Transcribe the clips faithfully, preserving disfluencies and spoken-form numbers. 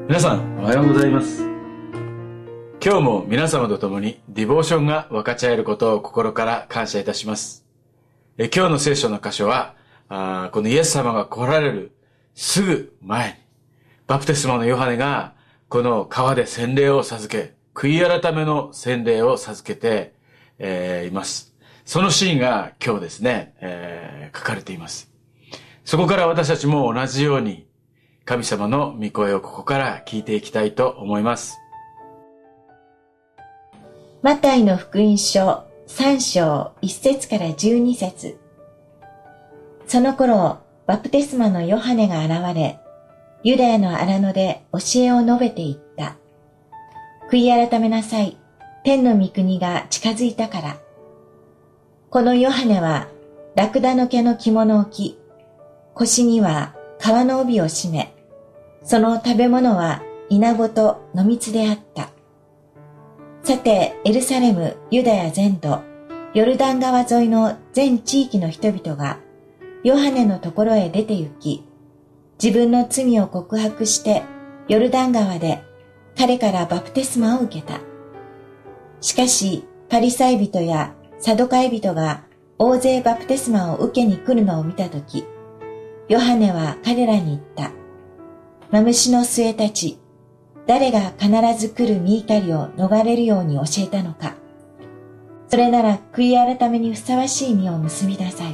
皆さんおはようございます。今日も皆様と共にディボーションが分かち合えることを心から感謝いたします。え今日の聖書の箇所はあこのイエス様が来られるすぐ前にバプテスマのヨハネがこの川で洗礼を授け、悔い改めの洗礼を授けて、えー、います。そのシーンが今日ですね、えー、書かれています。そこから私たちも同じように神様の御声をここから聞いていきたいと思います。 マタイの福音書さん章いち節からじゅうに節。その頃、バプテスマのヨハネが現れ、ユダヤの荒野で教えを述べていった。悔い改めなさい。天の御国が近づいたから。このヨハネは、ラクダの毛の着物を着、腰には革の帯を締め、その食べ物はイナゴと野蜜であった。さて、エルサレム、ユダヤ全土、ヨルダン川沿いの全地域の人々が、ヨハネのところへ出て行き、自分の罪を告白して、ヨルダン川で彼からバプテスマを受けた。しかし、パリサイ人やサドカイ人が大勢バプテスマを受けに来るのを見たとき、ヨハネは彼らに言った。マムシの末たち、誰が必ず来る御怒りを逃れるように教えたのか。それなら悔い改めにふさわしい実を結びなさい。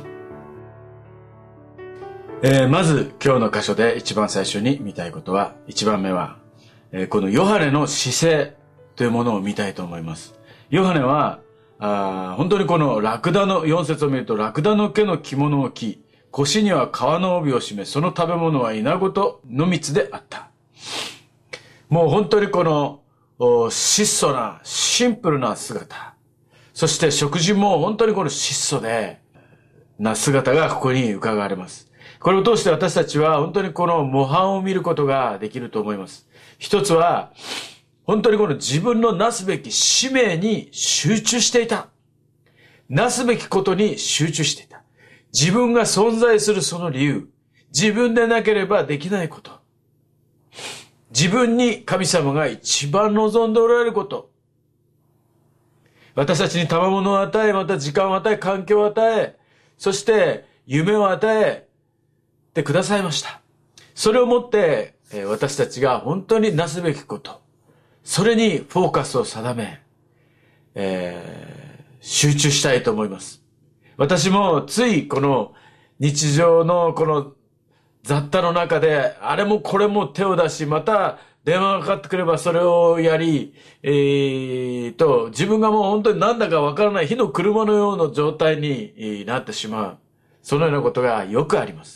えー、まず今日の箇所で一番最初に見たいことは、一番目は、えー、このヨハネの姿勢というものを見たいと思います。ヨハネは、あ本当にこのラクダの、よん節を見ると、ラクダの毛の着物を着、腰には革の帯を締め、その食べ物はイナゴと野蜜であった。もう本当にこの質素な、シンプルな姿。そして食事も本当にこの質素でな姿がここに伺われます。これを通して私たちは本当にこの模範を見ることができると思います。一つは、本当にこの自分のなすべき使命に集中していた。なすべきことに集中していた。自分が存在するその理由、自分でなければできないこと、自分に神様が一番望んでおられること、私たちに賜物を与え、また時間を与え、環境を与え、そして夢を与えてくださいました。それをもって私たちが本当になすべきこと、それにフォーカスを定め、えー、集中したいと思います。私もついこの日常のこの雑多の中で、あれもこれも手を出し、また電話がかかってくればそれをやり、えーと、自分がもう本当になんだかわからない火の車のような状態になってしまう。そのようなことがよくあります。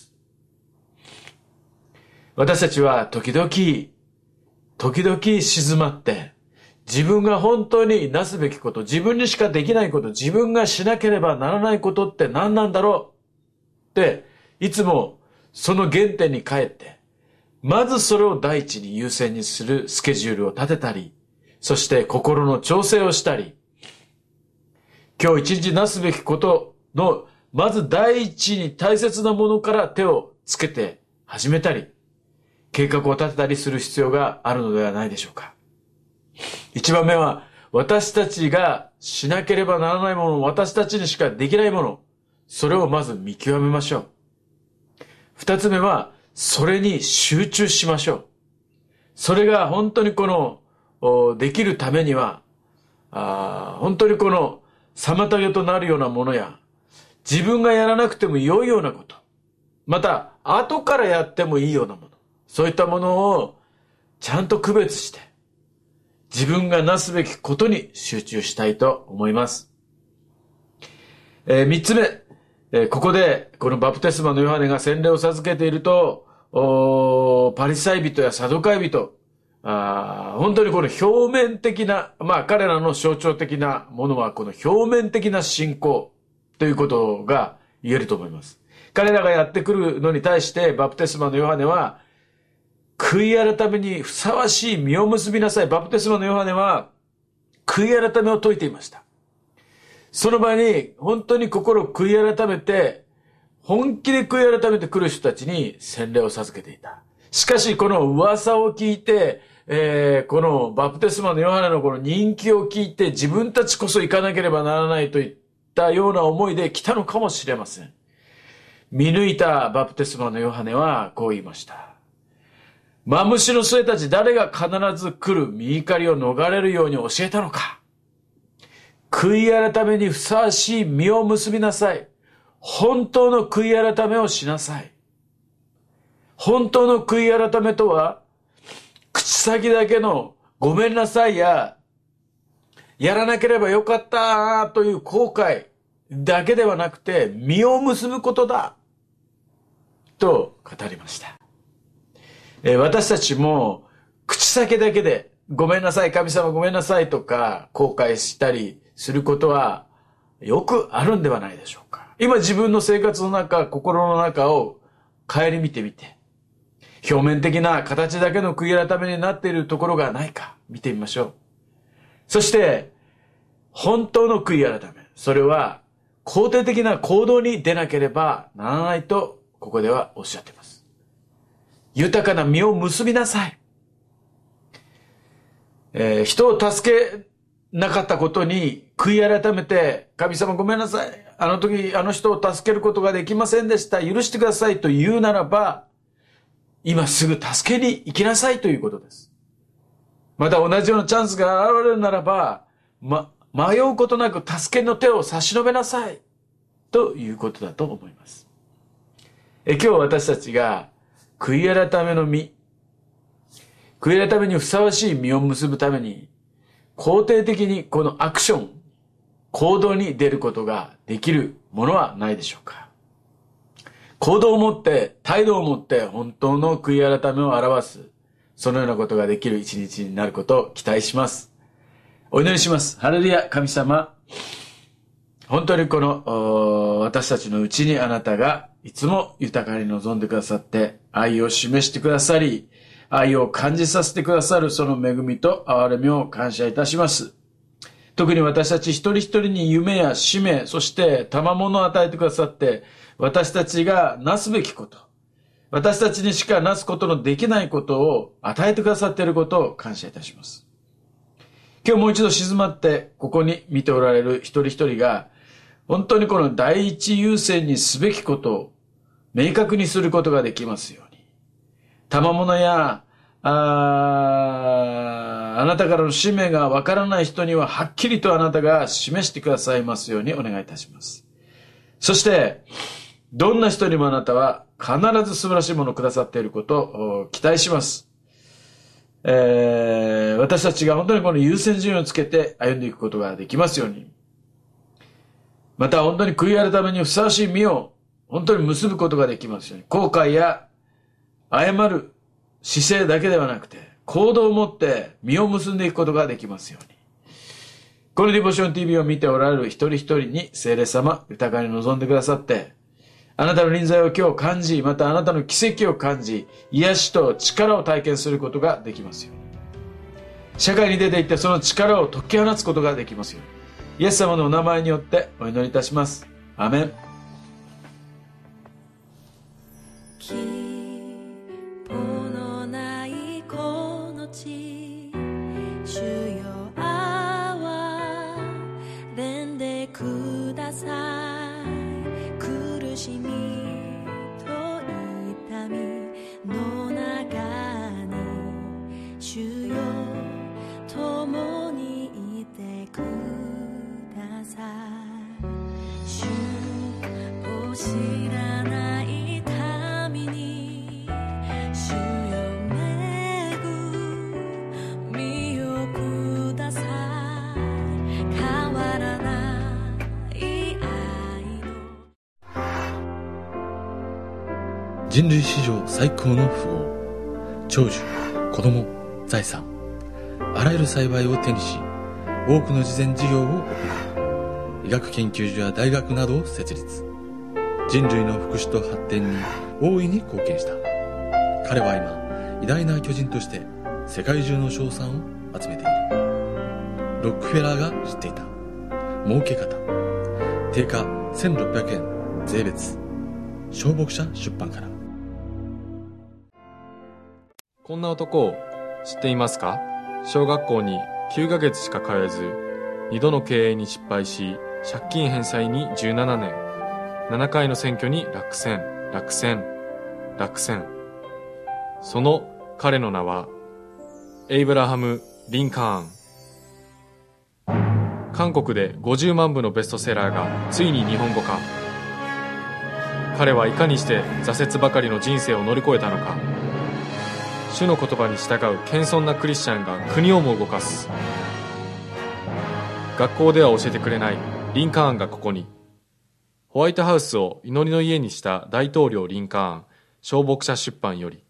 私たちは時々、時々静まって、自分が本当になすべきこと、自分にしかできないこと、自分がしなければならないことって何なんだろうって、いつもその原点に帰って、まずそれを第一に優先にするスケジュールを立てたり、そして心の調整をしたり、今日一日なすべきことの、まず第一に大切なものから手をつけて始めたり、計画を立てたりする必要があるのではないでしょうか。一番目は、私たちがしなければならないもの、私たちにしかできないもの、それをまず見極めましょう。二つ目は、それに集中しましょう。それが本当にこの、できるためには、あ本当にこの妨げとなるようなものや、自分がやらなくても良いようなこと、また後からやってもいいようなもの、そういったものをちゃんと区別して、自分がなすべきことに集中したいと思います。えー、三つ目、えー、ここでこのバプテスマのヨハネが洗礼を授けていると、パリサイ人やサドカイ人、あ本当にこの表面的な、まあ彼らの象徴的なものはこの表面的な信仰ということが言えると思います。彼らがやってくるのに対してバプテスマのヨハネは、悔い改めにふさわしい実を結びなさい。バプテスマのヨハネは悔い改めを説いていました。その場に本当に心を悔い改めて、本気で悔い改めてくる人たちに洗礼を授けていた。しかしこの噂を聞いて、 えー、このバプテスマのヨハネのこの人気を聞いて自分たちこそ行かなければならないといったような思いで来たのかもしれません。見抜いたバプテスマのヨハネはこう言いました。マムシの末たち誰が必ず来る御怒りを逃れるように教えたのか。悔い改めにふさわしい実を結びなさい。本当の悔い改めをしなさい。本当の悔い改めとは、口先だけのごめんなさいや、やらなければよかったという後悔だけではなくて、実を結ぶことだと語りました。えー、私たちも口先だけでごめんなさい、神様ごめんなさいとか後悔したりすることはよくあるんではないでしょうか。今自分の生活の中、心の中を顧みてみて、表面的な形だけの悔い改めになっているところがないか見てみましょう。そして本当の悔い改め、それは肯定的な行動に出なければならないとここではおっしゃっています。豊かな実を結びなさい。えー、人を助けなかったことに悔い改めて、神様ごめんなさい。あの時あの人を助けることができませんでした。許してくださいと言うならば、今すぐ助けに行きなさいということです。また同じようなチャンスが現れるならば、ま、迷うことなく助けの手を差し伸べなさいということだと思います。え今日私たちが悔い改めの実、悔い改めにふさわしい実を結ぶために、肯定的にこのアクション、行動に出ることができるものはないでしょうか。行動を持って、態度を持って本当の悔い改めを表す、そのようなことができる一日になることを期待します。お祈りします。ハレルヤ、神様。本当にこの私たちのうちにあなたがいつも豊かに望んでくださって愛を示してくださり、愛を感じさせてくださるその恵みと憐れみを感謝いたします。特に私たち一人一人に夢や使命、そして賜物を与えてくださって、私たちがなすべきこと、私たちにしかなすことのできないことを与えてくださっていることを感謝いたします。今日もう一度静まってここに見ておられる一人一人が本当にこの第一優先にすべきことを明確にすることができますように。賜物やあ, あなたからの使命がわからない人にははっきりとあなたが示してくださいますようにお願いいたします。そしてどんな人にもあなたは必ず素晴らしいものをくださっていることを期待します。えー、私たちが本当にこの優先順位をつけて歩んでいくことができますように。また本当に悔い改めにふさわしい実を本当に結ぶことができますように。後悔や謝る姿勢だけではなくて、行動を持って実を結んでいくことができますように。このディボーション ティーブイ を見ておられる一人一人に聖霊様豊かに望んでくださって、あなたの臨在を今日感じ、またあなたの奇跡を感じ、癒しと力を体験することができますように。社会に出ていってその力を解き放つことができますように。イエス様のお名前によってお祈りいたします。アーメン。 希望のないこの地、主よ憐れんでください。苦しみと痛みの中に主よ共にいてください。主を知らない民に主よ恵みをください。変わらない愛の人類史上最高の富豪、長寿、子供、財産、あらゆる幸いを手にし、多くの慈善事業を行い、医学研究所や大学などを設立。人類の福祉と発展に大いに貢献した。彼は今、偉大な巨人として世界中の称賛を集めている。ロックフェラーが知っていた儲け方。定価せんろっぴゃくえん税別。小牧社出版から。 こんな男を知っていますか？小学校にきゅうかげつしか通えず、にどの経営に失敗し、借金返済にじゅうななねん、ななかいの選挙に落選、落選、落選。その彼の名は、エイブラハム・リンカーン。韓国でごじゅうまんぶのベストセラーがついに日本語化。彼はいかにして挫折ばかりの人生を乗り越えたのか。主の言葉に従う謙遜なクリスチャンが国をも動かす。学校では教えてくれないリンカーンがここに。ホワイトハウスを祈りの家にした大統領リンカーン、小牧者出版より。